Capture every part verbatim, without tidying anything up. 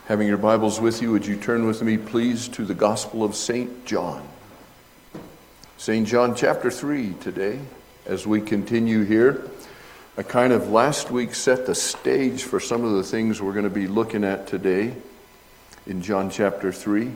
Having your Bibles with you, would you turn with me, please, to the Gospel of Saint John. Saint John chapter three today, as we continue here. I kind of last week set the stage for some of the things we're going to be looking at today in John chapter three.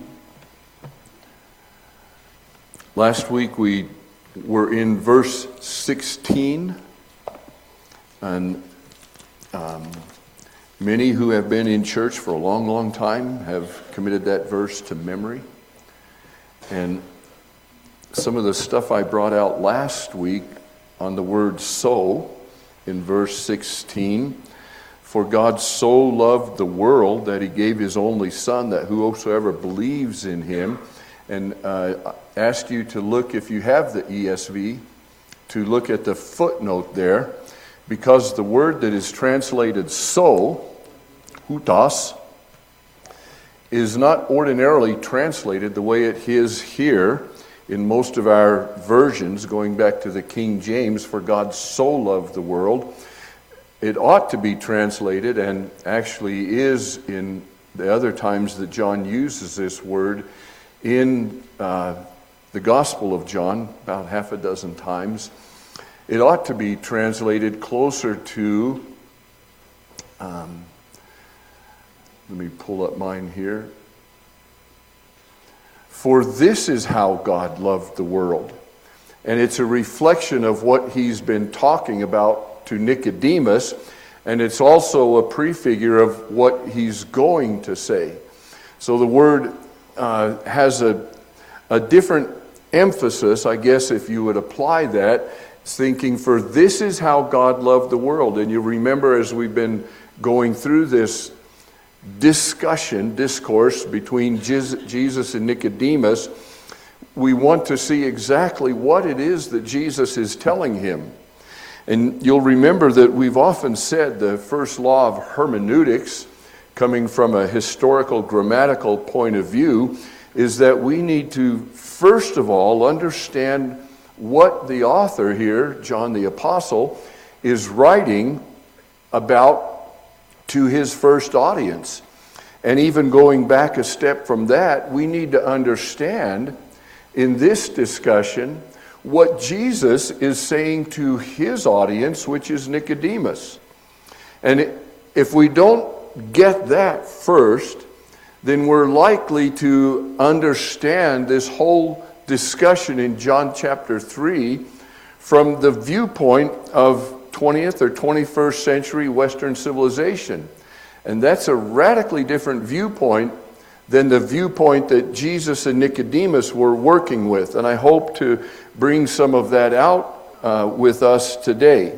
Last week we were in verse sixteen, and um, many who have been in church for a long, long time have committed that verse to memory. And some of the stuff I brought out last week on the word so, in verse sixteen, for God so loved the world that he gave his only son, that whosoever believes in him, and uh, asked you to look, if you have the E S V, to look at the footnote there, because the word that is translated so, hutos, is not ordinarily translated the way it is here in most of our versions, going back to the King James, for God so loved the world. It ought to be translated, and actually is in the other times that John uses this word in uh, the Gospel of John, about half a dozen times. It ought to be translated closer to, um, let me pull up mine here. For this is how God loved the world. And it's a reflection of what he's been talking about to Nicodemus, and it's also a prefigure of what he's going to say. So the word uh, has a, a different emphasis, I guess, if you would apply that. It's thinking, for this is how God loved the world. And you remember, as we've been going through this discussion, discourse between Jesus and Nicodemus, we want to see exactly what it is that Jesus is telling him. And you'll remember that we've often said the first law of hermeneutics, coming from a historical, grammatical point of view, is that we need to, first of all, understand what the author here, John the Apostle, is writing about to his first audience. And even going back a step from that, we need to understand in this discussion what Jesus is saying to his audience, which is Nicodemus. And if we don't get that first, then we're likely to understand this whole discussion in John chapter three from the viewpoint of twentieth or twenty-first century Western civilization. And that's a radically different viewpoint than the viewpoint that Jesus and Nicodemus were working with. And I hope to bring some of that out uh, with us today.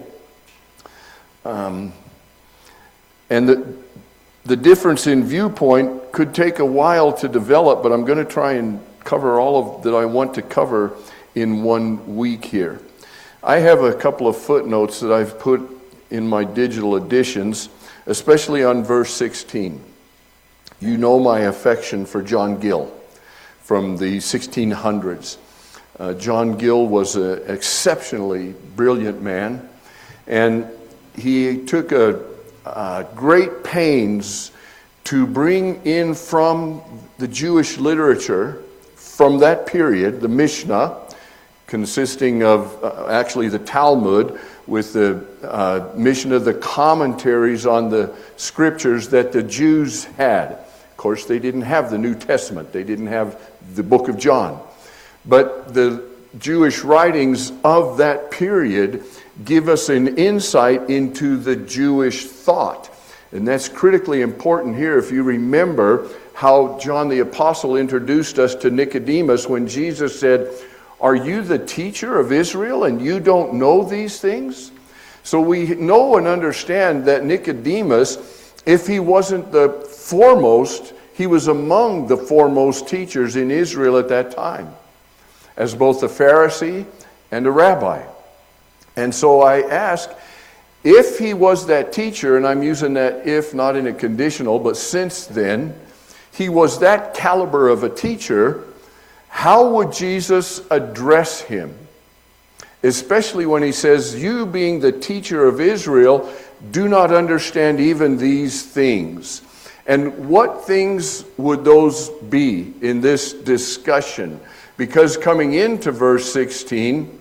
Um, and the, the difference in viewpoint could take a while to develop, but I'm going to try and cover all of that I want to cover in one week here. I have a couple of footnotes that I've put in my digital editions, especially on verse sixteen. You know my affection for John Gill from the sixteen hundreds. Uh, John Gill was an exceptionally brilliant man, and he took a, a great pains to bring in from the Jewish literature from that period, the Mishnah, consisting of uh, actually the Talmud, with the uh, Mishnah, the commentaries on the scriptures that the Jews had. Of course, they didn't have the New Testament. They didn't have the book of John. But the Jewish writings of that period give us an insight into the Jewish thought. And that's critically important here. If you remember how John the Apostle introduced us to Nicodemus when Jesus said, "Are you the teacher of Israel and you don't know these things?" So we know and understand that Nicodemus, if he wasn't the foremost, he was among the foremost teachers in Israel at that time, as both a Pharisee and a rabbi. And so I ask, if he was that teacher, and I'm using that if not in a conditional, but since then, he was that caliber of a teacher, how would Jesus address him? Especially when he says, you being the teacher of Israel, do not understand even these things. And what things would those be in this discussion? Because coming into verse sixteen,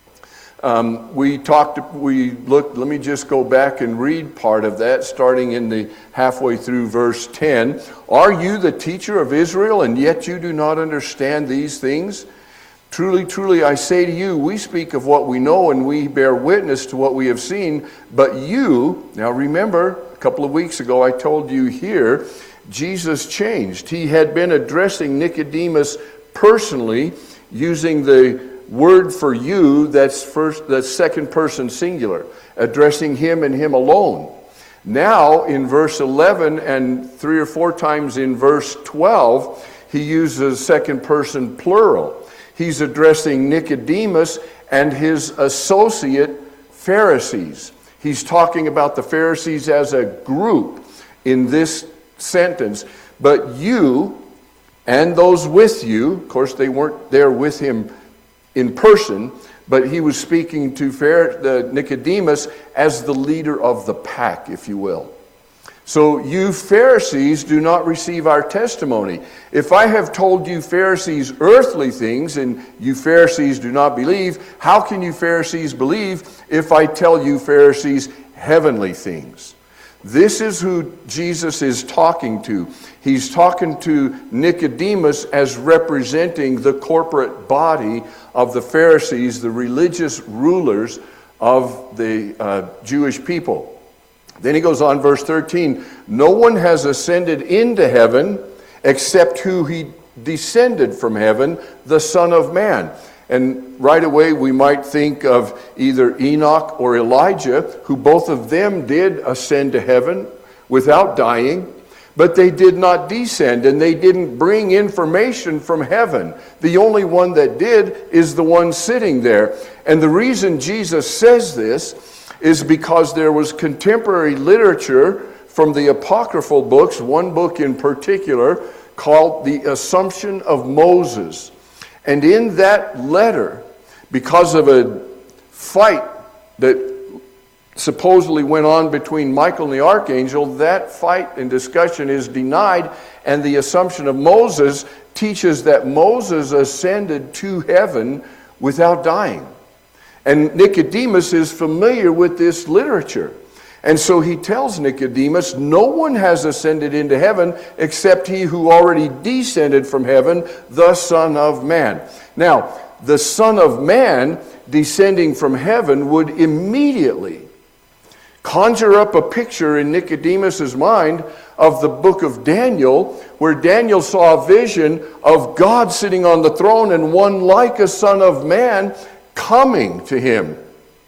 um, we talked, we looked, let me just go back and read part of that, starting in the halfway through verse ten. Are you the teacher of Israel, and yet you do not understand these things? Truly, truly, I say to you, we speak of what we know, and we bear witness to what we have seen. But you, now remember, a couple of weeks ago I told you here, Jesus changed. He had been addressing Nicodemus personally, using the word for you that's first, that's second person singular, addressing him and him alone. Now in verse eleven and three or four times in verse twelve, he uses second person plural. He's addressing Nicodemus and his associate Pharisees. He's talking about the Pharisees as a group in this sentence. But you and those with you, of course they weren't there with him in person, but he was speaking to the Nicodemus as the leader of the pack, if you will. So you Pharisees do not receive our testimony. If I have told you Pharisees earthly things and you Pharisees do not believe, how can you Pharisees believe if I tell you Pharisees heavenly things? This is who Jesus is talking to. He's talking to Nicodemus as representing the corporate body of the Pharisees, the religious rulers of the uh, Jewish people. Then he goes on, verse thirteen, no one has ascended into heaven except who he descended from heaven, the Son of Man. And right away we might think of either Enoch or Elijah, who both of them did ascend to heaven without dying, but they did not descend and they didn't bring information from heaven. The only one that did is the one sitting there. And the reason Jesus says this is because there was contemporary literature from the apocryphal books, one book in particular, called The Assumption of Moses. And in that letter, because of a fight that supposedly went on between Michael and the archangel, that fight and discussion is denied, and the Assumption of Moses teaches that Moses ascended to heaven without dying. And Nicodemus is familiar with this literature. And so he tells Nicodemus, no one has ascended into heaven except he who already descended from heaven, the Son of Man. Now, the Son of Man descending from heaven would immediately conjure up a picture in Nicodemus's mind of the book of Daniel, where Daniel saw a vision of God sitting on the throne and one like a Son of Man coming to him.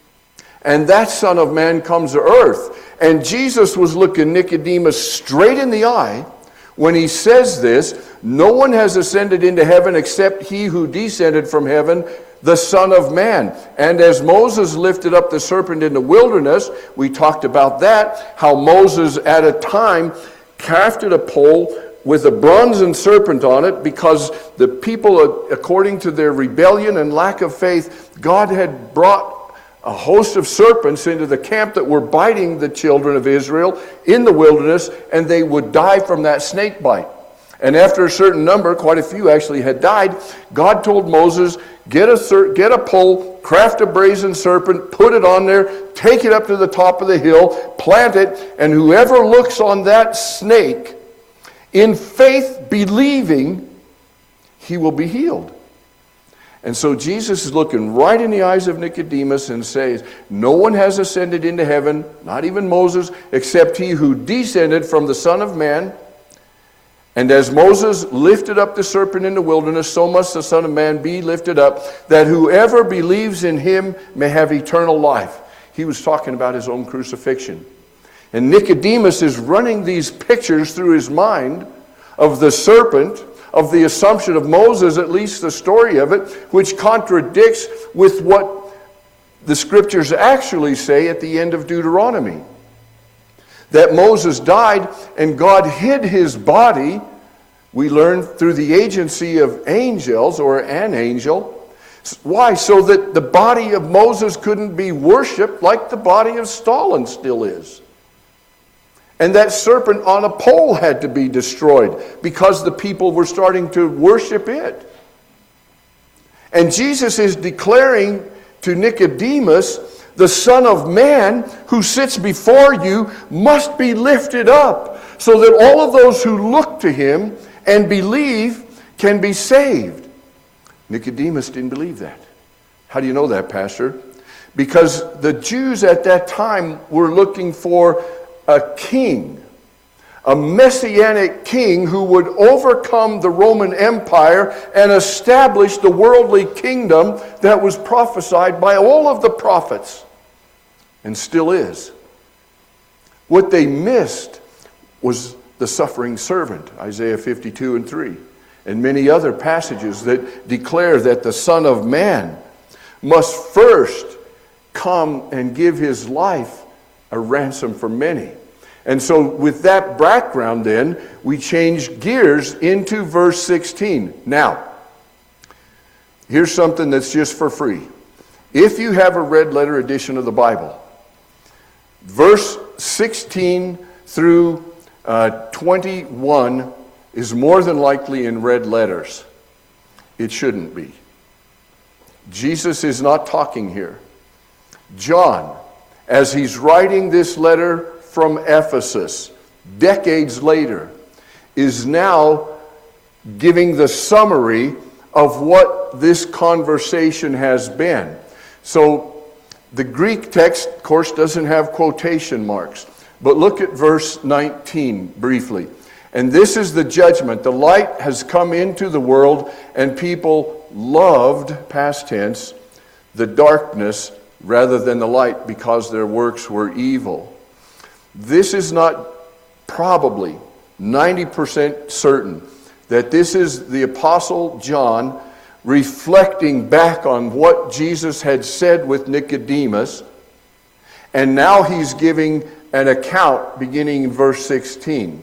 And that Son of Man comes to earth. And Jesus was looking Nicodemus straight in the eye when he says this, no one has ascended into heaven except he who descended from heaven, the Son of Man. And as Moses lifted up the serpent in the wilderness, we talked about that, how Moses at a time crafted a pole with a bronze serpent on it, because the people, according to their rebellion and lack of faith, God had brought a host of serpents into the camp that were biting the children of Israel in the wilderness, and they would die from that snake bite. And after a certain number, quite a few actually had died, God told Moses, get a, get a pole, craft a brazen serpent, put it on there, take it up to the top of the hill, plant it, and whoever looks on that snake, in faith believing, he will be healed. And so Jesus is looking right in the eyes of Nicodemus and says, no one has ascended into heaven, not even Moses, except he who descended from the Son of Man. And as Moses lifted up the serpent in the wilderness, so must the Son of Man be lifted up, that whoever believes in him may have eternal life. He was talking about his own crucifixion. And Nicodemus is running these pictures through his mind of the serpent, of the Assumption of Moses, at least the story of it, which contradicts with what the scriptures actually say at the end of Deuteronomy. That Moses died and God hid his body, we learn through the agency of angels or an angel. Why? So that the body of Moses couldn't be worshipped like the body of Stalin still is. And that serpent on a pole had to be destroyed because the people were starting to worship it. And Jesus is declaring to Nicodemus, the Son of Man who sits before you must be lifted up so that all of those who look to him and believe can be saved. Nicodemus didn't believe that. How do you know that, Pastor? Because the Jews at that time were looking for a king, a messianic king who would overcome the Roman Empire and establish the worldly kingdom that was prophesied by all of the prophets, and still is. What they missed was the suffering servant, Isaiah fifty-two and three, and many other passages that declare that the Son of Man must first come and give his life a ransom for many. And so with that background then, we change gears into verse sixteen. Now, here's something that's just for free. If you have a red letter edition of the Bible, verse sixteen through uh, twenty-one is more than likely in red letters. It shouldn't be. Jesus is not talking here. John, as he's writing this letter from Ephesus, decades later, is now giving the summary of what this conversation has been. So the Greek text, of course, doesn't have quotation marks. But look at verse nineteen briefly. And this is the judgment. The light has come into the world, and people loved, past tense, the darkness rather than the light because their works were evil. This is not probably ninety percent certain that this is the Apostle John reflecting back on what Jesus had said with Nicodemus, and now he's giving an account beginning in verse sixteen.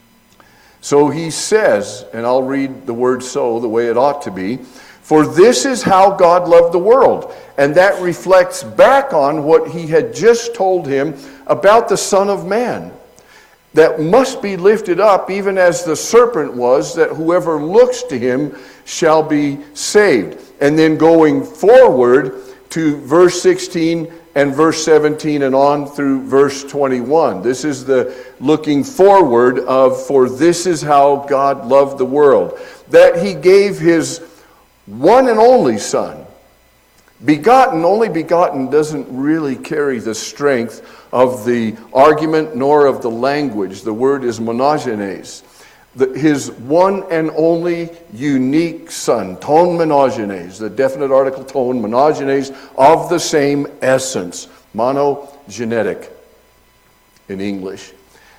So he says, and I'll read the word so the way it ought to be, for this is how God loved the world. And that reflects back on what he had just told him about the Son of Man, that must be lifted up even as the serpent was, that whoever looks to him shall be saved. And then going forward to verse sixteen and verse seventeen and on through verse twenty-one. This is the looking forward of, for this is how God loved the world, that he gave his one and only Son. Begotten, only begotten doesn't really carry the strength of the argument nor of the language. The word is monogenes. The, his one and only unique Son, ton monogenes, the definite article ton, monogenes, of the same essence, monogenetic in English.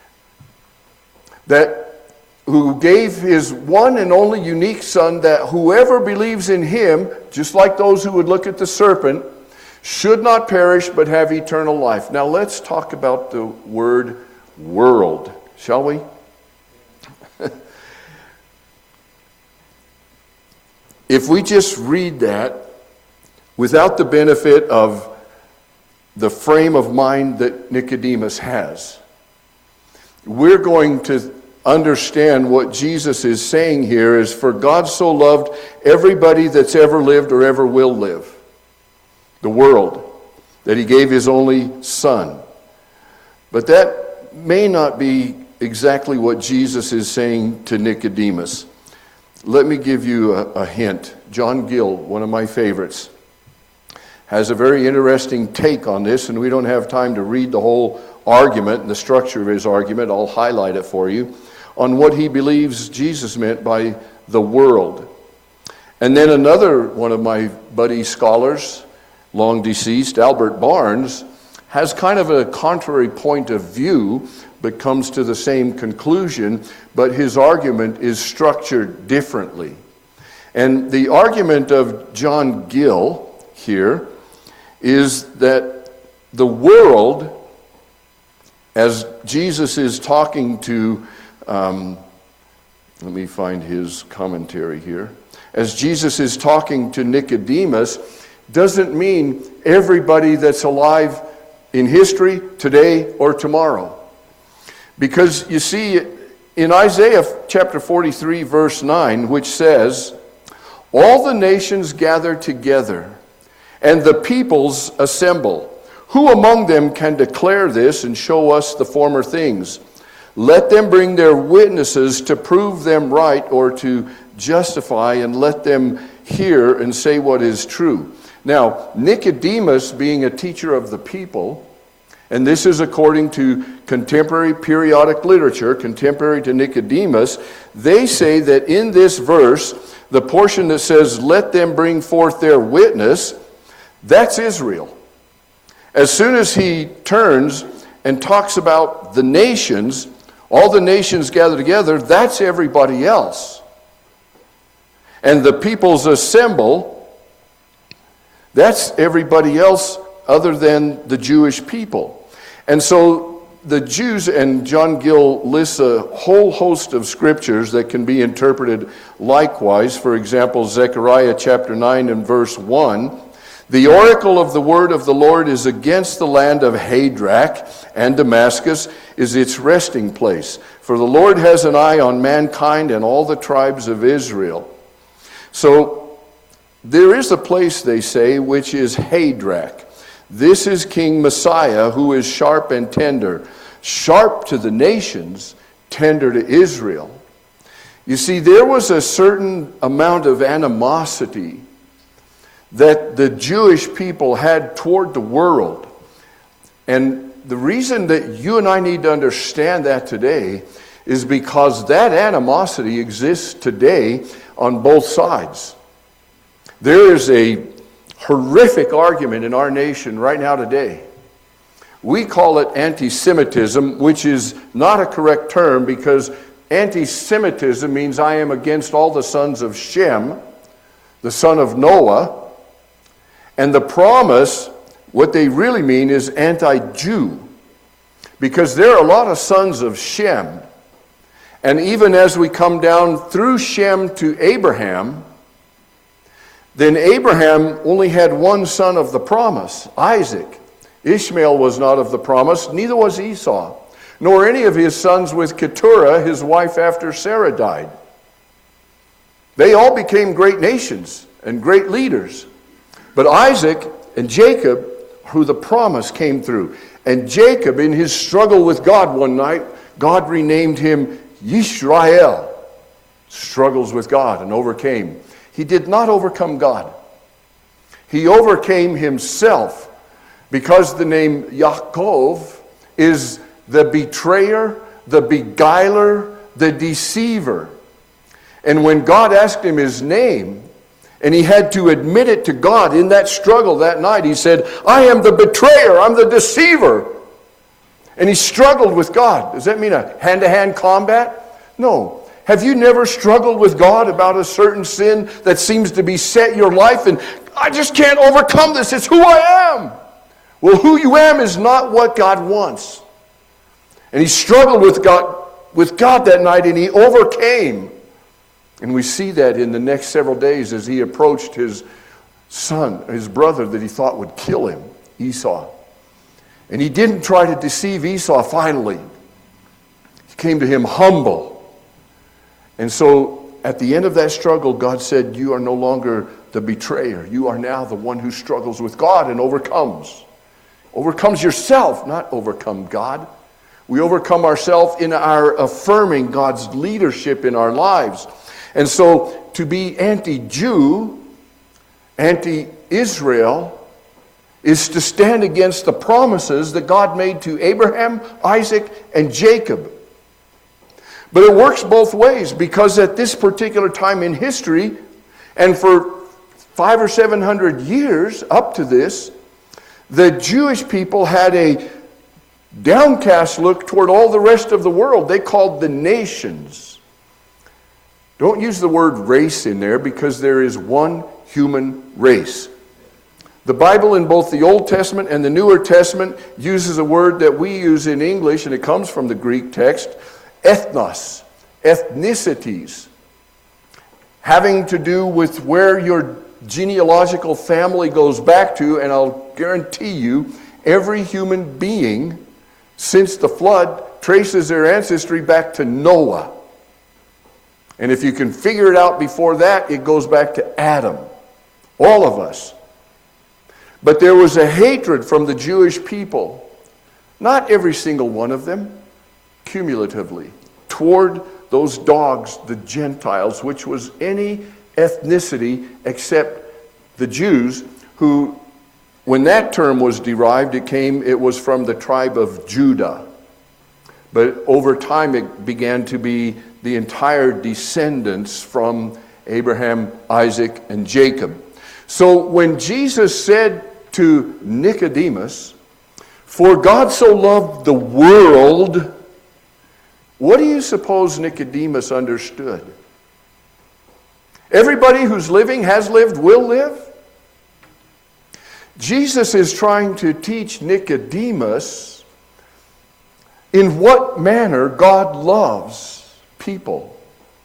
That who gave his one and only unique Son, that whoever believes in him, just like those who would look at the serpent, should not perish but have eternal life. Now let's talk about the word world, shall we? If we just read that without the benefit of the frame of mind that Nicodemus has, we're going to understand what Jesus is saying here is, for God so loved everybody that's ever lived or ever will live, the world, that he gave his only Son. But that may not be exactly what Jesus is saying to Nicodemus. Let me give you a, a hint. John Gill, one of my favorites, has a very interesting take on this, and we don't have time to read the whole argument and the structure of his argument. I'll highlight it for you, on what he believes Jesus meant by the world. And then another one of my buddy scholars, long deceased, Albert Barnes, has kind of a contrary point of view, but comes to the same conclusion, but his argument is structured differently. And the argument of John Gill here is that the world, as Jesus is talking to, um, let me find his commentary here, as Jesus is talking to Nicodemus, doesn't mean everybody that's alive in history, today, or tomorrow. Because you see, in Isaiah chapter forty-three, verse nine, which says, all the nations gather together, and the peoples assemble. Who among them can declare this and show us the former things? Let them bring their witnesses to prove them right or to justify, and let them hear and say what is true. Now, Nicodemus, being a teacher of the people, and this is according to contemporary periodic literature, contemporary to Nicodemus, they say that in this verse, the portion that says, let them bring forth their witness, that's Israel. As soon as he turns and talks about the nations, all the nations gather together, that's everybody else. And the peoples assemble, that's everybody else other than the Jewish people. And so the Jews, and John Gill lists a whole host of scriptures that can be interpreted likewise. For example, Zechariah chapter nine and verse one. The oracle of the word of the Lord is against the land of Hadrach, and Damascus is its resting place. For the Lord has an eye on mankind and all the tribes of Israel. So there is a place, they say, which is Hadrach. This is King Messiah, who is sharp and tender. Sharp to the nations, tender to Israel. You see, there was a certain amount of animosity that the Jewish people had toward the world. And the reason that you and I need to understand that today is because that animosity exists today on both sides. There is a horrific argument in our nation right now today. We call it anti-Semitism, which is not a correct term, because anti-Semitism means I am against all the sons of Shem, the son of Noah. And the promise, what they really mean is anti-Jew, because there are a lot of sons of Shem. And even as we come down through Shem to Abraham, then Abraham only had one son of the promise, Isaac. Ishmael was not of the promise, neither was Esau, nor any of his sons with Keturah, his wife after Sarah died. They all became great nations and great leaders. But Isaac and Jacob, who the promise came through. And Jacob, in his struggle with God one night, God renamed him Yisrael. Struggles with God and overcame. He did not overcome God. He overcame himself, because the name Yaakov is the betrayer, the beguiler, the deceiver. And when God asked him his name, and he had to admit it to God in that struggle that night, he said, I am the betrayer, I'm the deceiver. And he struggled with God. Does that mean a hand-to-hand combat? No. Have you never struggled with God about a certain sin that seems to beset your life, and I just can't overcome this, it's who I am? Well, who you am is not what God wants. And he struggled with God, with God that night, and he overcame. And we see that in the next several days as he approached his son, his brother that he thought would kill him, Esau. And he didn't try to deceive Esau finally. He came to him humble. And so at the end of that struggle, God said, you are no longer the betrayer. You are now the one who struggles with God and overcomes. Overcomes yourself, not overcome God. We overcome ourselves in our affirming God's leadership in our lives. And so to be anti-Jew, anti-Israel, is to stand against the promises that God made to Abraham, Isaac, and Jacob. But it works both ways, because at this particular time in history, and for five or seven hundred years up to this, the Jewish people had a downcast look toward all the rest of the world. They called the nations. Don't use the word race in there, because there is one human race. The Bible in both the Old Testament and the Newer Testament uses a word that we use in English, and it comes from the Greek text, ethnos, ethnicities, having to do with where your genealogical family goes back to. And I'll guarantee you, every human being since the flood traces their ancestry back to Noah. And if you can figure it out before that, it goes back to Adam. All of us. But there was a hatred from the Jewish people, not every single one of them, cumulatively, toward those dogs, the Gentiles, which was any ethnicity except the Jews, who, when that term was derived, it came, it was from the tribe of Judah. But over time it began to be the entire descendants from Abraham, Isaac, and Jacob. So when Jesus said to Nicodemus, "For God so loved the world," what do you suppose Nicodemus understood? Everybody who's living, has lived, will live? Jesus is trying to teach Nicodemus in what manner God loves people.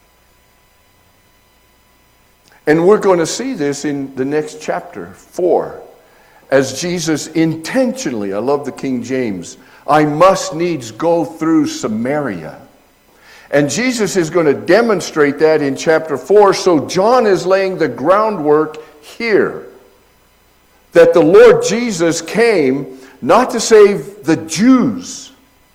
And we're going to see this in the next chapter, four. As Jesus intentionally, I love the King James, "I must needs go through Samaria." And Jesus is going to demonstrate that in chapter four. So John is laying the groundwork here. That the Lord Jesus came not to save the Jews,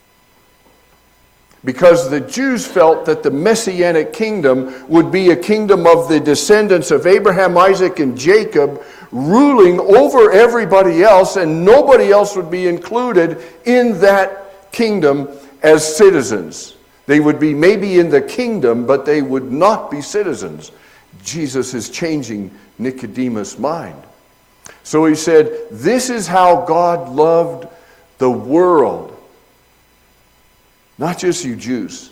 because the Jews felt that the Messianic kingdom would be a kingdom of the descendants of Abraham, Isaac, and Jacob, ruling over everybody else, and nobody else would be included in that kingdom as citizens. They would be maybe in the kingdom, but they would not be citizens. Jesus is changing Nicodemus' mind. So he said, this is how God loved the world. Not just you Jews,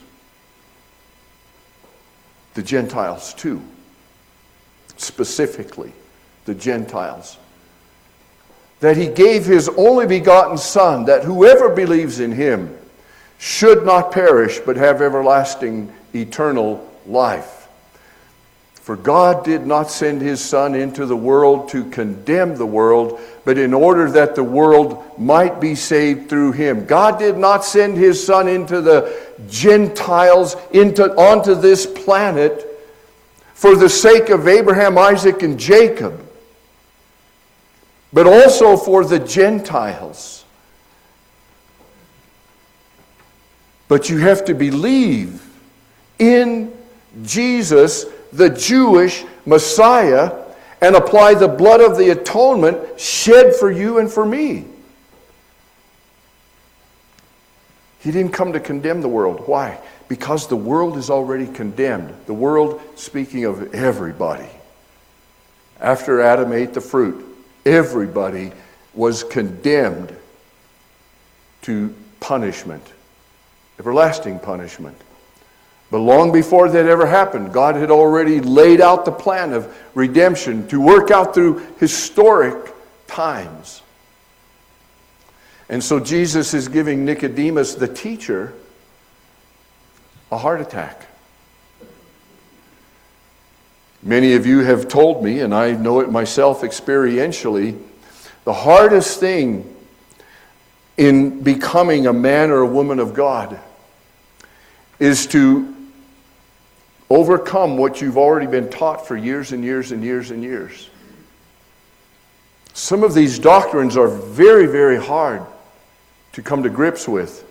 the Gentiles too. Specifically, the Gentiles. That he gave his only begotten Son, that whoever believes in him should not perish, but have everlasting, eternal life. For God did not send his Son into the world to condemn the world, but in order that the world might be saved through him. God did not send his Son into the Gentiles, into, onto this planet, for the sake of Abraham, Isaac, and Jacob, but also for the Gentiles. But you have to believe in Jesus, the Jewish Messiah, and apply the blood of the atonement shed for you and for me. He didn't come to condemn the world. Why? Because the world is already condemned. The world, speaking of everybody. After Adam ate the fruit, everybody was condemned to punishment, everlasting punishment. But long before that ever happened, God had already laid out the plan of redemption to work out through historic times. And so Jesus is giving Nicodemus, the teacher, a heart attack. Many of you have told me, and I know it myself experientially, the hardest thing in becoming a man or a woman of God is to overcome what you've already been taught for years and years and years and years. Some of these doctrines are very, very hard to come to grips with.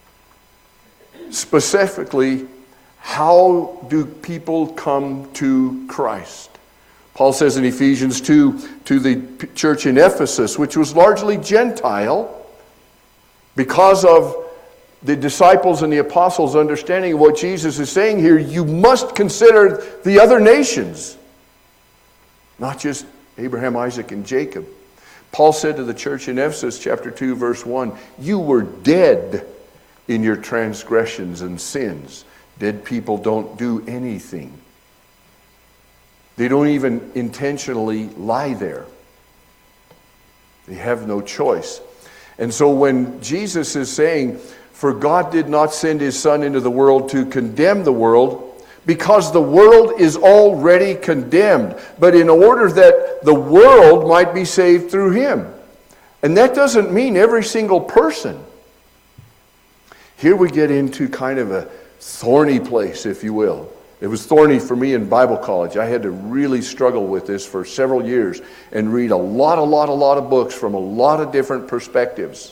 Specifically, how do people come to Christ? Paul says in Ephesians two to the church in Ephesus, which was largely Gentile, because of the disciples and the apostles' understanding of what Jesus is saying here, you must consider the other nations, not just Abraham, Isaac, and Jacob. Paul said to the church in Ephesus, chapter two, verse one, you were dead in your transgressions and sins. Dead people don't do anything. They don't even intentionally lie there. They have no choice. And so when Jesus is saying, for God did not send his Son into the world to condemn the world, because the world is already condemned, but in order that the world might be saved through him. And that doesn't mean every single person. Here we get into kind of a thorny place, if you will. It was thorny for me in Bible college. I had to really struggle with this for several years and read a lot, a lot, a lot of books from a lot of different perspectives.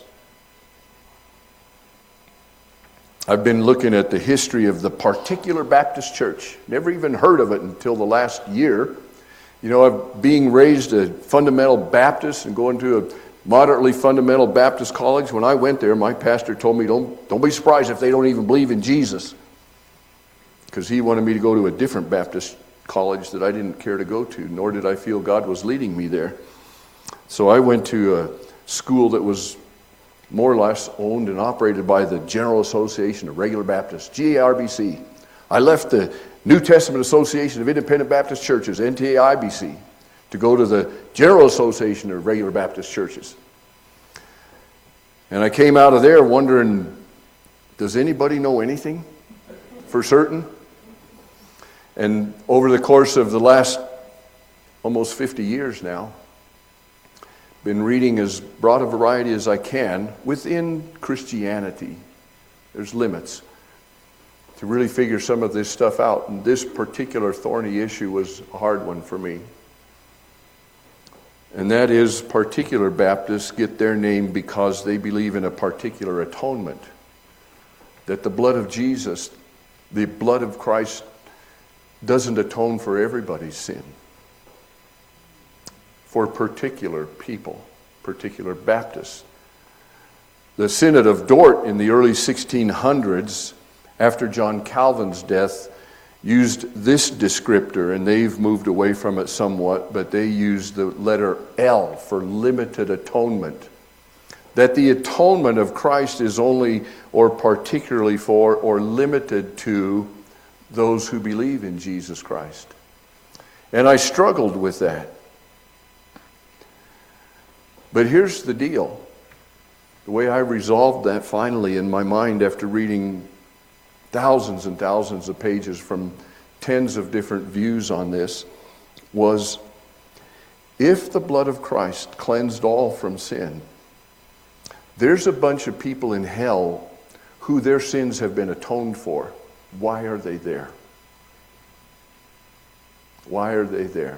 I've been looking at the history of the particular Baptist church. Never even heard of it until the last year. You know, I've, being raised a fundamental Baptist and going to a moderately fundamental Baptist college, when I went there, my pastor told me, don't, don't be surprised if they don't even believe in Jesus. Because he wanted me to go to a different Baptist college that I didn't care to go to, nor did I feel God was leading me there. So I went to a school that was more or less owned and operated by the General Association of Regular Baptists, G A R B C. I left the New Testament Association of Independent Baptist Churches, N T A I B C, to go to the General Association of Regular Baptist Churches. And I came out of there wondering, does anybody know anything for certain? And over the course of the last almost fifty years now, been reading as broad a variety as I can within Christianity. There's limits to really figure some of this stuff out. And this particular thorny issue was a hard one for me. And that is, particular Baptists get their name because they believe in a particular atonement. That the blood of Jesus, the blood of Christ, doesn't atone for everybody's sin. For particular people, particular Baptists. The Synod of Dort in the early sixteen hundreds, after John Calvin's death, used this descriptor, and they've moved away from it somewhat, but they used the letter L for limited atonement. That the atonement of Christ is only or particularly for or limited to those who believe in Jesus Christ. And I struggled with that. But here's the deal. The way I resolved that finally in my mind after reading thousands and thousands of pages from tens of different views on this was, if the blood of Christ cleansed all from sin, there's a bunch of people in hell who their sins have been atoned for. Why are they there? Why are they there?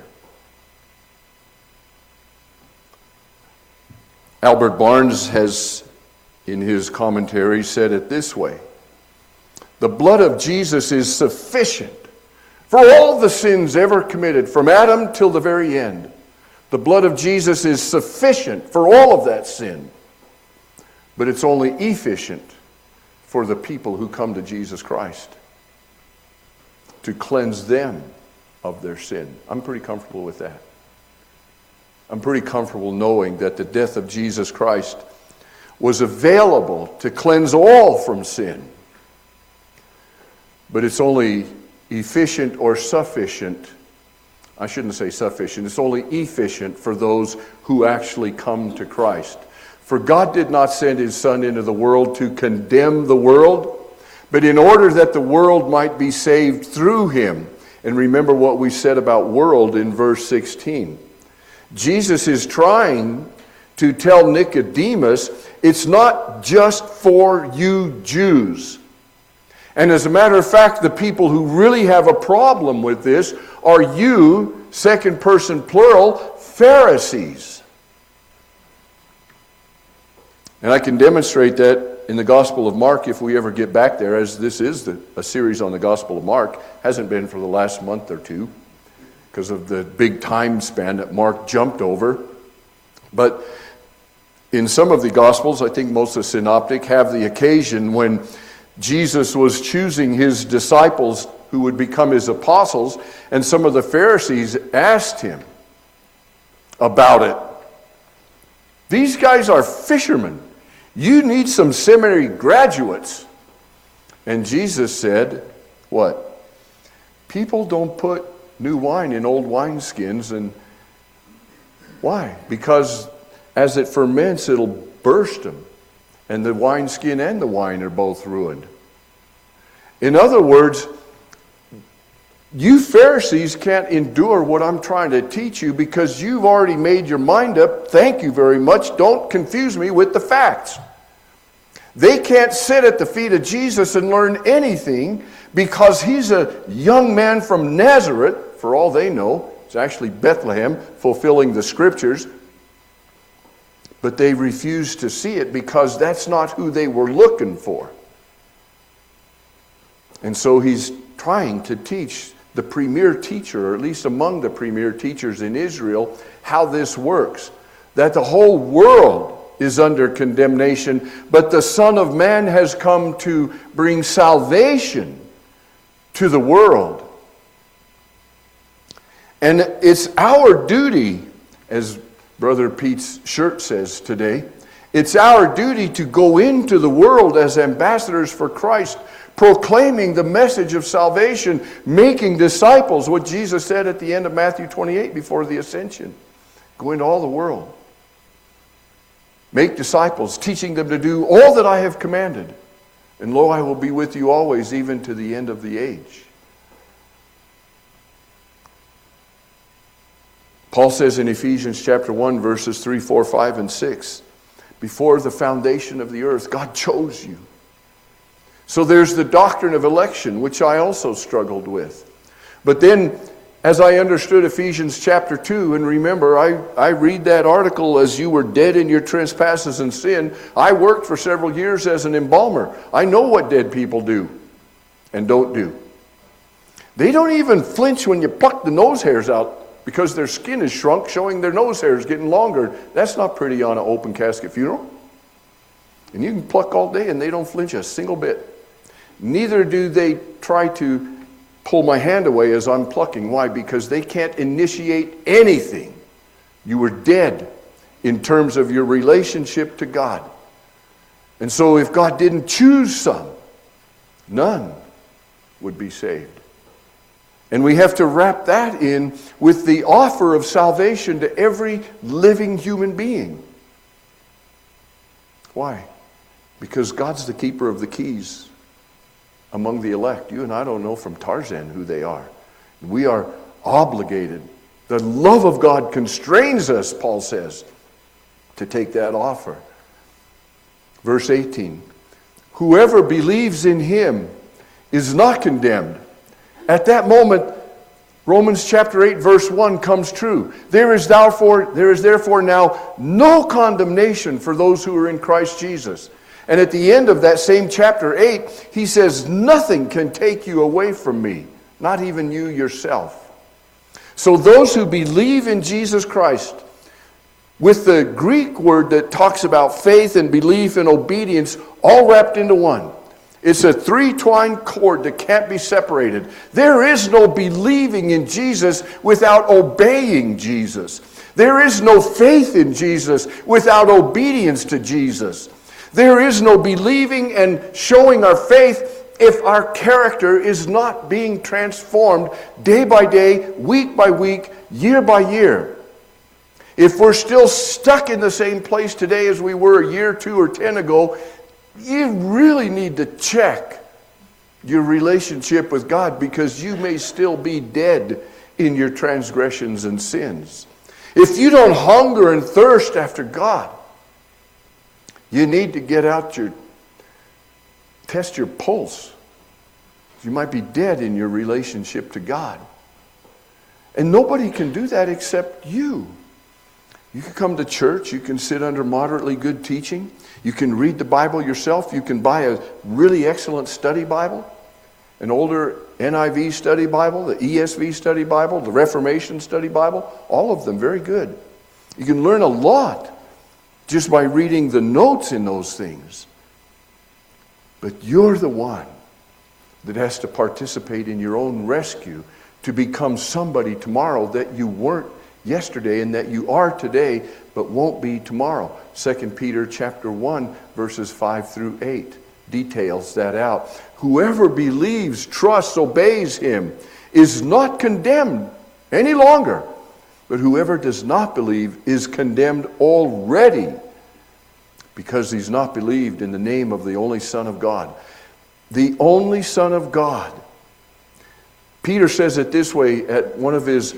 Albert Barnes has, in his commentary, said it this way: the blood of Jesus is sufficient for all the sins ever committed, from Adam till the very end. The blood of Jesus is sufficient for all of that sin. But it's only efficient for the people who come to Jesus Christ, to cleanse them of their sin. I'm pretty comfortable with that. I'm pretty comfortable knowing that the death of Jesus Christ was available to cleanse all from sin. But it's only efficient or sufficient. I shouldn't say sufficient. It's only efficient for those who actually come to Christ. For God did not send his Son into the world to condemn the world, but in order that the world might be saved through him. And remember what we said about world in verse sixteen. Jesus is trying to tell Nicodemus, it's not just for you Jews. And as a matter of fact, the people who really have a problem with this are you, second person plural, Pharisees. And I can demonstrate that in the Gospel of Mark if we ever get back there, as this is the, a series on the Gospel of Mark. Hasn't been for the last month or two, because of the big time span that Mark jumped over. But in some of the Gospels, I think most of the synoptic have the occasion when Jesus was choosing his disciples who would become his apostles, and some of the Pharisees asked him about it. These guys are fishermen. You need some seminary graduates. And Jesus said, what? People don't put new wine in old wineskins. And why? Because as it ferments, it'll burst them. And the wineskin and the wine are both ruined. In other words, you Pharisees can't endure what I'm trying to teach you because you've already made your mind up. Thank you very much. Don't confuse me with the facts. They can't sit at the feet of Jesus and learn anything because he's a young man from Nazareth, for all they know. It's actually Bethlehem, fulfilling the scriptures. But they refuse to see it because that's not who they were looking for. And so he's trying to teach the premier teacher, or at least among the premier teachers in Israel, how this works. That the whole world is under condemnation, but the Son of Man has come to bring salvation to the world. And it's our duty, as Brother Pete's shirt says today, it's our duty to go into the world as ambassadors for Christ, proclaiming the message of salvation, making disciples, what Jesus said at the end of Matthew twenty-eight before the ascension. Go into all the world. Make disciples, teaching them to do all that I have commanded. And lo, I will be with you always, even to the end of the age. Paul says in Ephesians chapter one, verses three, four, five, and six, before the foundation of the earth, God chose you. So there's the doctrine of election, which I also struggled with. But then, as I understood Ephesians chapter two, and remember, I, I read that article, as you were dead in your trespasses and sin. I worked for several years as an embalmer. I know what dead people do and don't do. They don't even flinch when you pluck the nose hairs out because their skin is shrunk, showing their nose hairs getting longer. That's not pretty on an open casket funeral. And you can pluck all day and they don't flinch a single bit. Neither do they try to pull my hand away as I'm plucking. Why? Because they can't initiate anything. You were dead in terms of your relationship to God. And so if God didn't choose some, none would be saved. And we have to wrap that in with the offer of salvation to every living human being. Why? Because God's the keeper of the keys among the elect. You and I don't know from Tarzan who they are. We are obligated. The love of God constrains us, Paul says, to take that offer. Verse eighteen, whoever believes in him is not condemned. At that moment, Romans chapter eight, verse one comes true. There is therefore, there is therefore now no condemnation for those who are in Christ Jesus. And at the end of that same chapter eight, he says, nothing can take you away from me, not even you yourself. So those who believe in Jesus Christ, with the Greek word that talks about faith and belief and obedience, all wrapped into one. It's a three-twined cord that can't be separated. There is no believing in Jesus without obeying Jesus. There is no faith in Jesus without obedience to Jesus. There is no believing and showing our faith if our character is not being transformed day by day, week by week, year by year. If we're still stuck in the same place today as we were a year, two, or ten ago, you really need to check your relationship with God, because you may still be dead in your transgressions and sins. If you don't hunger and thirst after God, you need to get out your, test your pulse. You might be dead in your relationship to God. And nobody can do that except you. You can come to church, you can sit under moderately good teaching, you can read the Bible yourself, you can buy a really excellent study Bible, an older N I V study Bible, the E S V study Bible, the Reformation study Bible, all of them very good. You can learn a lot just by reading the notes in those things. But you're the one that has to participate in your own rescue to become somebody tomorrow that you weren't yesterday and that you are today but won't be tomorrow. Second Peter chapter one, verses five through eight details that out. Whoever believes, trusts, obeys him is not condemned any longer. But whoever does not believe is condemned already, because he's not believed in the name of the only Son of God. The only Son of God. Peter says it this way at one of his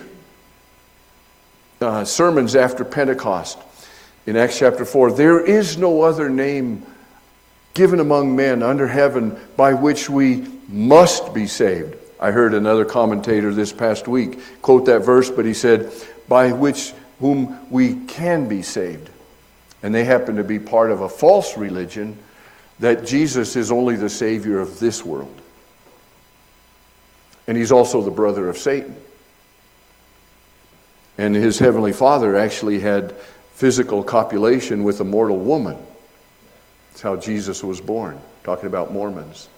uh, sermons after Pentecost in Acts chapter four. There is no other name given among men under heaven by which we must be saved. I heard another commentator this past week quote that verse, but he said, by which whom we can be saved. And they happen to be part of a false religion that Jesus is only the Savior of this world. And he's also the brother of Satan. And his heavenly Father actually had physical copulation with a mortal woman. That's how Jesus was born. Talking about Mormons.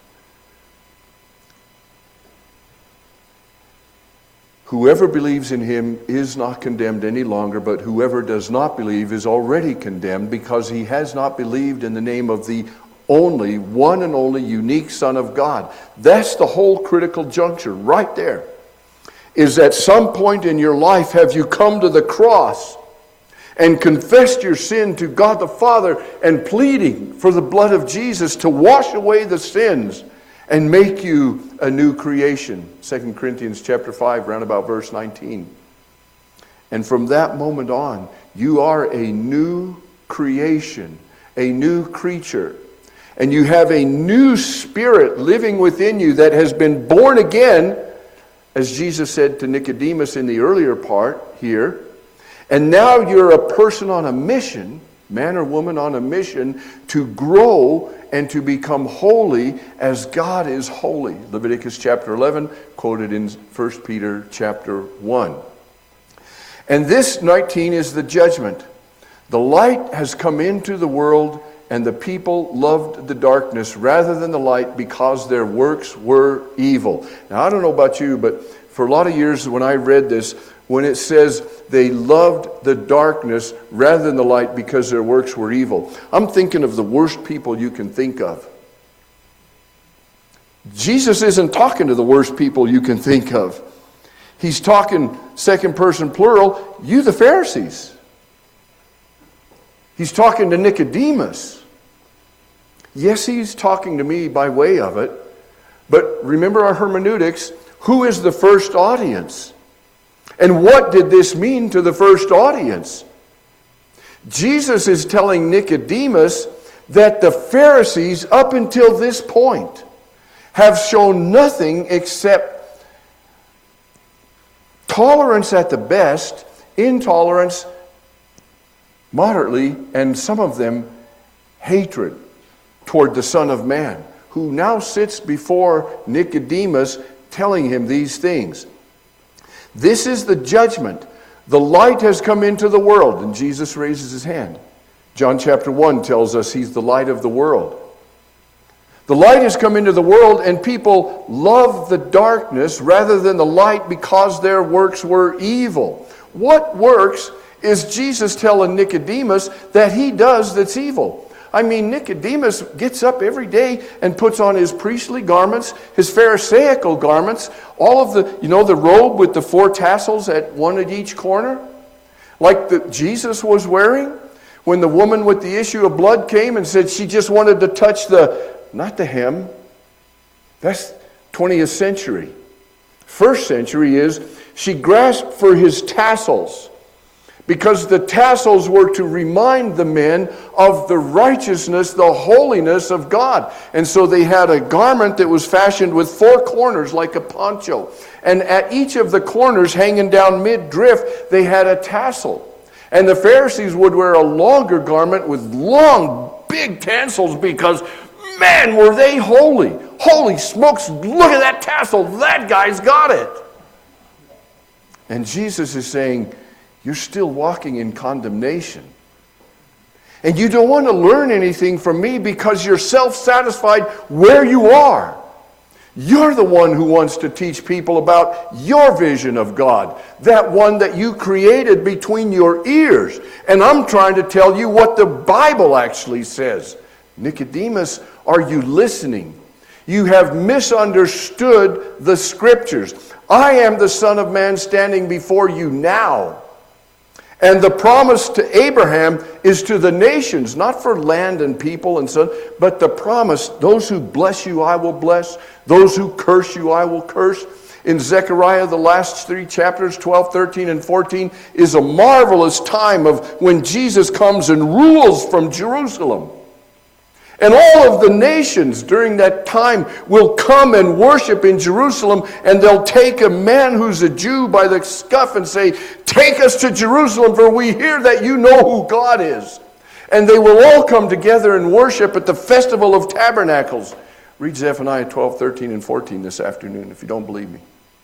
Whoever believes in him is not condemned any longer, but whoever does not believe is already condemned because he has not believed in the name of the only, one and only unique Son of God. That's the whole critical juncture right there. Is at some point in your life have you come to the cross and confessed your sin to God the Father and pleading for the blood of Jesus to wash away the sins and make you a new creation. Second Corinthians chapter five, round about verse nineteen. And from that moment on, you are a new creation, a new creature. And you have a new spirit living within you that has been born again, as Jesus said to Nicodemus in the earlier part here. And now you're a person on a mission, man or woman on a mission, to grow and to become holy as God is holy. Leviticus chapter eleven, quoted in First Peter chapter one. And this nineteen is the judgment. The light has come into the world, and the people loved the darkness rather than the light because their works were evil. Now, I don't know about you, but for a lot of years when I read this, when it says they loved the darkness rather than the light because their works were evil, I'm thinking of the worst people you can think of. Jesus isn't talking to the worst people you can think of. He's talking second person plural, you the Pharisees. He's talking to Nicodemus. Yes, he's talking to me by way of it, but remember our hermeneutics, who is the first audience? And what did this mean to the first audience? Jesus is telling Nicodemus that the Pharisees, up until this point, have shown nothing except tolerance at the best, intolerance moderately, and some of them hatred toward the Son of Man, who now sits before Nicodemus telling him these things. This is the judgment. The light has come into the world. And Jesus raises his hand. John chapter one tells us he's the light of the world. The light has come into the world, and people love the darkness rather than the light because their works were evil. What works is Jesus telling Nicodemus that he does that's evil? I mean, Nicodemus gets up every day and puts on his priestly garments, his pharisaical garments, all of the, you know, the robe with the four tassels at one at each corner, like the Jesus was wearing. When the woman with the issue of blood came and said she just wanted to touch the, not the hem. That's twentieth century. First century is she grasped for his tassels, because the tassels were to remind the men of the righteousness, the holiness of God. And so they had a garment that was fashioned with four corners like a poncho. And at each of the corners, hanging down mid-drift, they had a tassel. And the Pharisees would wear a longer garment with long, big tassels because, man, were they holy. Holy smokes, look at that tassel. That guy's got it. And Jesus is saying, you're still walking in condemnation. And you don't want to learn anything from me because you're self-satisfied where you are. You're the one who wants to teach people about your vision of God, that one that you created between your ears. And I'm trying to tell you what the Bible actually says. Nicodemus, are you listening? You have misunderstood the Scriptures. I am the Son of Man standing before you now. And the promise to Abraham is to the nations, not for land and people and so on, but the promise, those who bless you I will bless, those who curse you I will curse. In Zechariah, the last three chapters, twelve, thirteen, and fourteen, is a marvelous time of when Jesus comes and rules from Jerusalem. And all of the nations during that time will come and worship in Jerusalem, and they'll take a man who's a Jew by the scuff and say, "Take us to Jerusalem, for we hear that you know who God is." And they will all come together and worship at the Festival of Tabernacles. Read Zephaniah twelve, thirteen, and fourteen this afternoon if you don't believe me.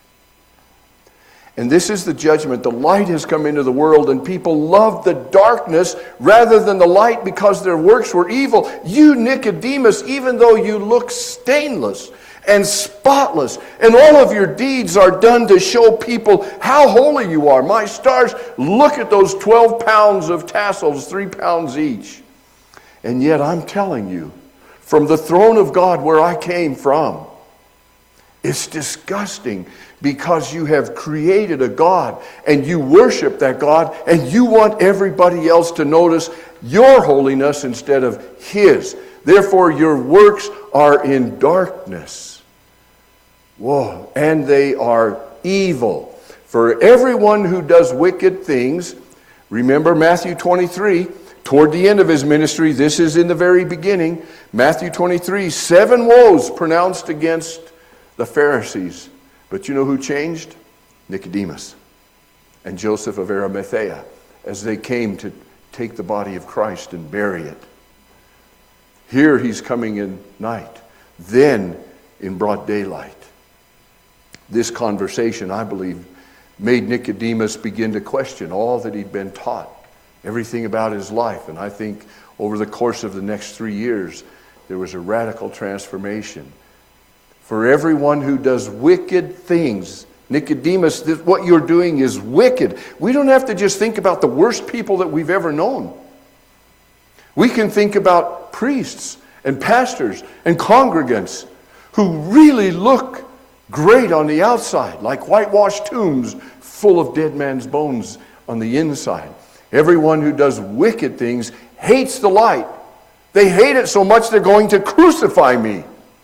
And this is the judgment. The light has come into the world, and people love the darkness rather than the light because their works were evil. You, Nicodemus, even though you look stainless and spotless, and all of your deeds are done to show people how holy you are. My stars, look at those twelve pounds of tassels, three pounds each. And yet I'm telling you, from the throne of God where I came from, it's disgusting because you have created a God and you worship that God and you want everybody else to notice your holiness instead of His. Therefore, your works are in darkness. Whoa, and they are evil. For everyone who does wicked things, remember Matthew twenty-three, toward the end of his ministry, this is in the very beginning, Matthew twenty-three, seven woes pronounced against the Pharisees. But you know who changed? Nicodemus and Joseph of Arimathea, as they came to take the body of Christ and bury it. Here he's coming in night, then in broad daylight. This conversation, I believe, made Nicodemus begin to question all that he'd been taught, everything about his life. And I think over the course of the next three years, there was a radical transformation. For everyone who does wicked things, Nicodemus, this, what you're doing is wicked. We don't have to just think about the worst people that we've ever known. We can think about priests and pastors and congregants who really look great on the outside, like whitewashed tombs full of dead man's bones on the inside. Everyone who does wicked things hates the light. They hate it so much they're going to crucify me.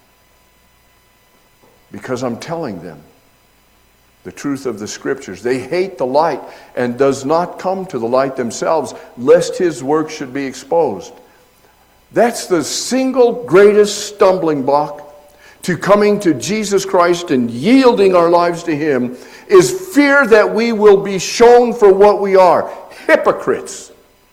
Because I'm telling them the truth of the Scriptures. They hate the light and does not come to the light themselves, lest his work should be exposed. That's the single greatest stumbling block to coming to Jesus Christ and yielding our lives to Him, is fear that we will be shown for what we are. Hypocrites.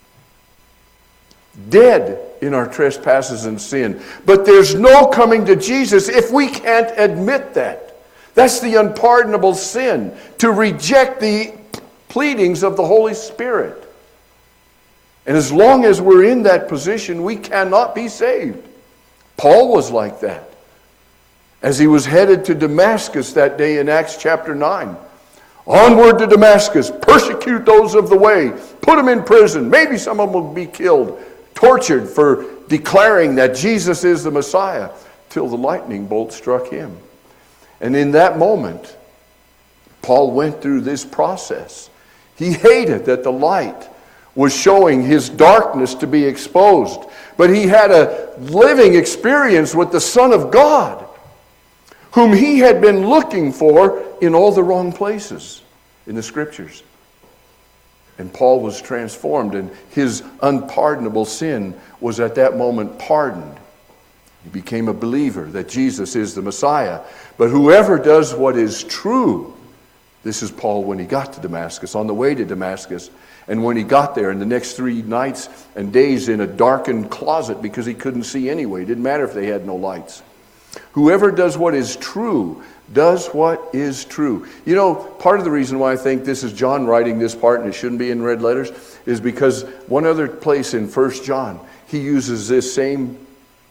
Dead in our trespasses and sin. But there's no coming to Jesus if we can't admit that. That's the unpardonable sin, to reject the pleadings of the Holy Spirit. And as long as we're in that position, we cannot be saved. Paul was like that. As he was headed to Damascus that day in Acts chapter nine. Onward to Damascus, persecute those of the way, put them in prison, maybe some of them will be killed, tortured for declaring that Jesus is the Messiah, till the lightning bolt struck him. And in that moment, Paul went through this process. He hated that the light was showing his darkness to be exposed. But he had a living experience with the Son of God, whom he had been looking for in all the wrong places in the Scriptures. And Paul was transformed, and his unpardonable sin was at that moment pardoned. He became a believer that Jesus is the Messiah. But whoever does what is true, this is Paul when he got to Damascus, on the way to Damascus, and when he got there in the next three nights and days in a darkened closet because he couldn't see anyway. It didn't matter if they had no lights. Whoever does what is true, does what is true. You know, part of the reason why I think this is John writing this part and it shouldn't be in red letters is because one other place in First John, he uses this same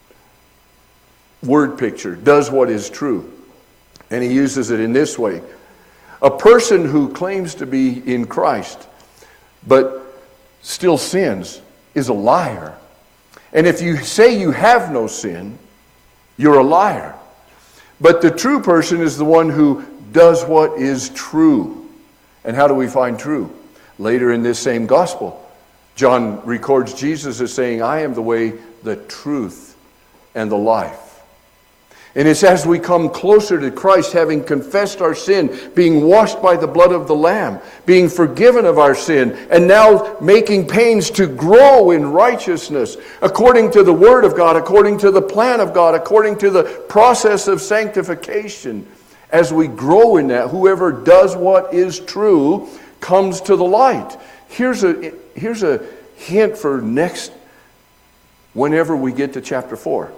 word picture, does what is true. And he uses it in this way. A person who claims to be in Christ but still sins is a liar. And if you say you have no sin, you're a liar. But the true person is the one who does what is true. And how do we find true? Later in this same gospel, John records Jesus as saying, I am the way, the truth, and the life. And it's as we come closer to Christ, having confessed our sin, being washed by the blood of the Lamb, being forgiven of our sin, and now making pains to grow in righteousness, according to the Word of God, according to the plan of God, according to the process of sanctification. As we grow in that, whoever does what is true comes to the light. Here's a, here's a hint for next, whenever we get to chapter four.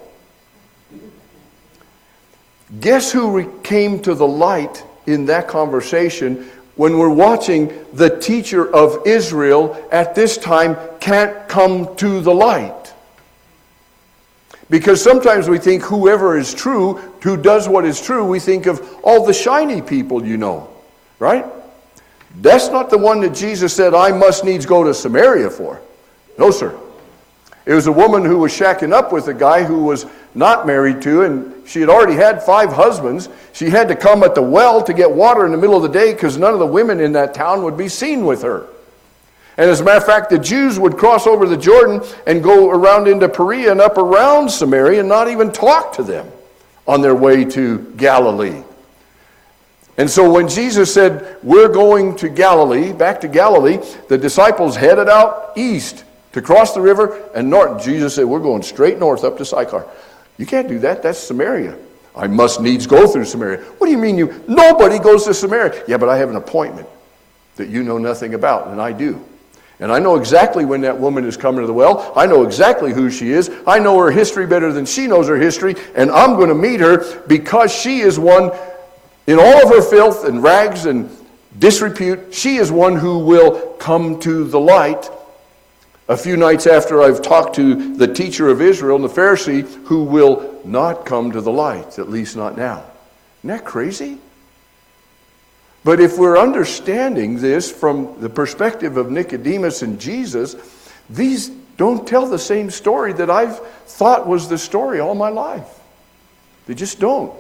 Guess who came to the light in that conversation when we're watching the teacher of Israel at this time can't come to the light? Because sometimes we think whoever is true, who does what is true, we think of all the shiny people you know, right? That's not the one that Jesus said, I must needs go to Samaria for. No, sir. It was a woman who was shacking up with a guy who was not married to, and she had already had five husbands. She had to come at the well to get water in the middle of the day because none of the women in that town would be seen with her. And as a matter of fact, the Jews would cross over the Jordan and go around into Perea and up around Samaria and not even talk to them on their way to Galilee. And so when Jesus said, we're going to Galilee, back to Galilee, the disciples headed out east to cross the river and north. Jesus said, we're going straight north up to Sychar. You can't do that. That's Samaria. I must needs go through Samaria. What do you mean you? Nobody goes to Samaria. Yeah, but I have an appointment that you know nothing about, and I do. And I know exactly when that woman is coming to the well. I know exactly who she is. I know her history better than she knows her history, and I'm going to meet her because she is one, in all of her filth and rags and disrepute, she is one who will come to the light. A few nights after I've talked to the teacher of Israel and the Pharisee who will not come to the light, at least not now. Isn't that crazy? But if we're understanding this from the perspective of Nicodemus and Jesus, these don't tell the same story that I've thought was the story all my life. They just don't.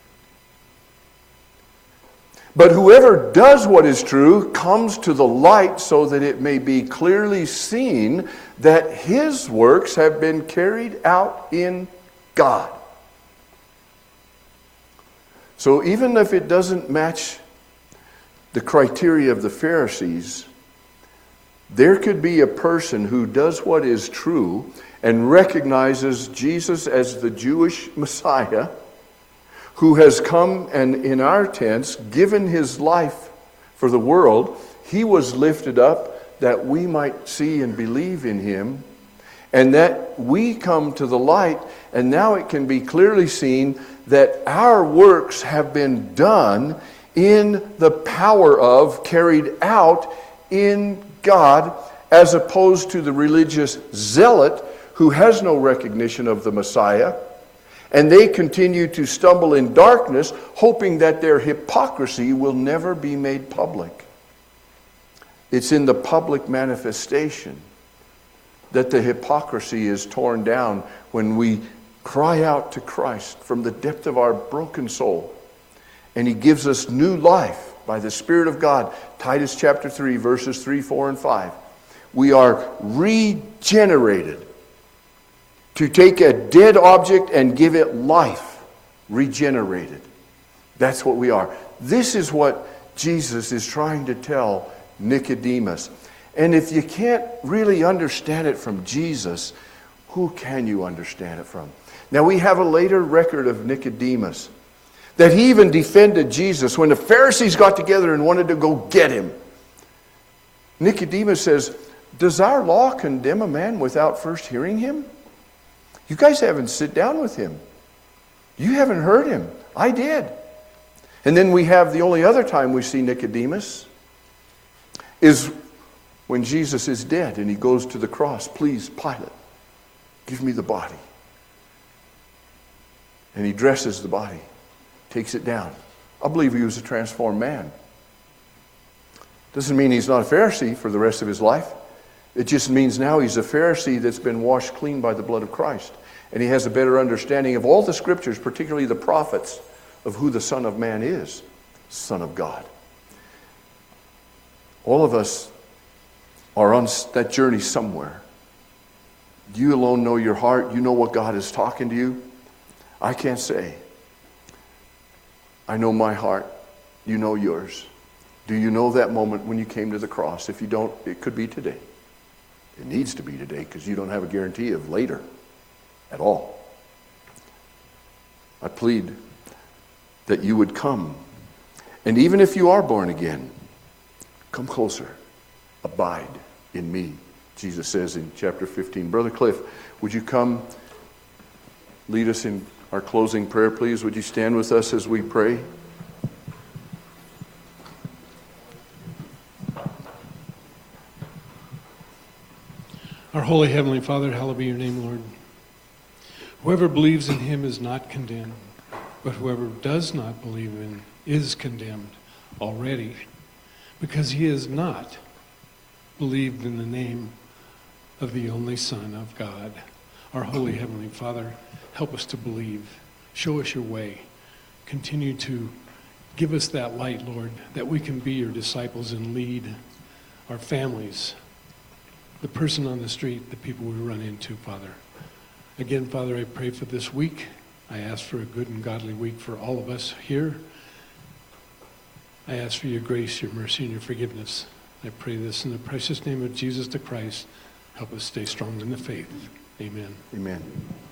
But whoever does what is true comes to the light so that it may be clearly seen that his works have been carried out in God. So even if it doesn't match the criteria of the Pharisees, there could be a person who does what is true and recognizes Jesus as the Jewish Messiah, who has come and, in our tense, given his life for the world. He was lifted up that we might see and believe in him, and that we come to the light, and now it can be clearly seen that our works have been done in the power of, carried out in God, as opposed to the religious zealot who has no recognition of the Messiah. And they continue to stumble in darkness, hoping that their hypocrisy will never be made public. It's in the public manifestation that the hypocrisy is torn down when we cry out to Christ from the depth of our broken soul. And he gives us new life by the Spirit of God. Titus chapter three, verses three, four, and five. We are regenerated to take a dead object and give it life, regenerated. That's what we are. This is what Jesus is trying to tell Nicodemus. And if you can't really understand it from Jesus, who can you understand it from? Now we have a later record of Nicodemus, that he even defended Jesus when the Pharisees got together and wanted to go get him. Nicodemus says, does our law condemn a man without first hearing him? You guys haven't sit down with him. You haven't heard him. I did. And then we have the only other time we see Nicodemus is when Jesus is dead and he goes to the cross. Please, Pilate, give me the body. And he dresses the body, takes it down. I believe he was a transformed man. Doesn't mean he's not a Pharisee for the rest of his life. It just means now he's a Pharisee that's been washed clean by the blood of Christ. And he has a better understanding of all the scriptures, particularly the prophets, of who the Son of Man is, Son of God. All of us are on that journey somewhere. You alone know your heart. You know what God is talking to you. I can't say. I know my heart. You know yours. Do you know that moment when you came to the cross? If you don't, it could be today. It needs to be today because you don't have a guarantee of later at all. I plead that you would come. And even if you are born again, come closer. Abide in me, Jesus says in chapter fifteen. Brother Cliff, would you come lead us in our closing prayer, please? Would you stand with us as we pray? Our holy Heavenly Father, hallowed be your name, Lord. Whoever believes in him is not condemned, but whoever does not believe in is condemned already, because he has not believed in the name of the only Son of God. Our holy Heavenly Father, help us to believe. Show us your way. Continue to give us that light, Lord, that we can be your disciples and lead our families, the person on the street, the people we run into, Father. Again, Father, I pray for this week. I ask for a good and godly week for all of us here. I ask for your grace, your mercy, and your forgiveness. I pray this in the precious name of Jesus the Christ. Help us stay strong in the faith. Amen. Amen.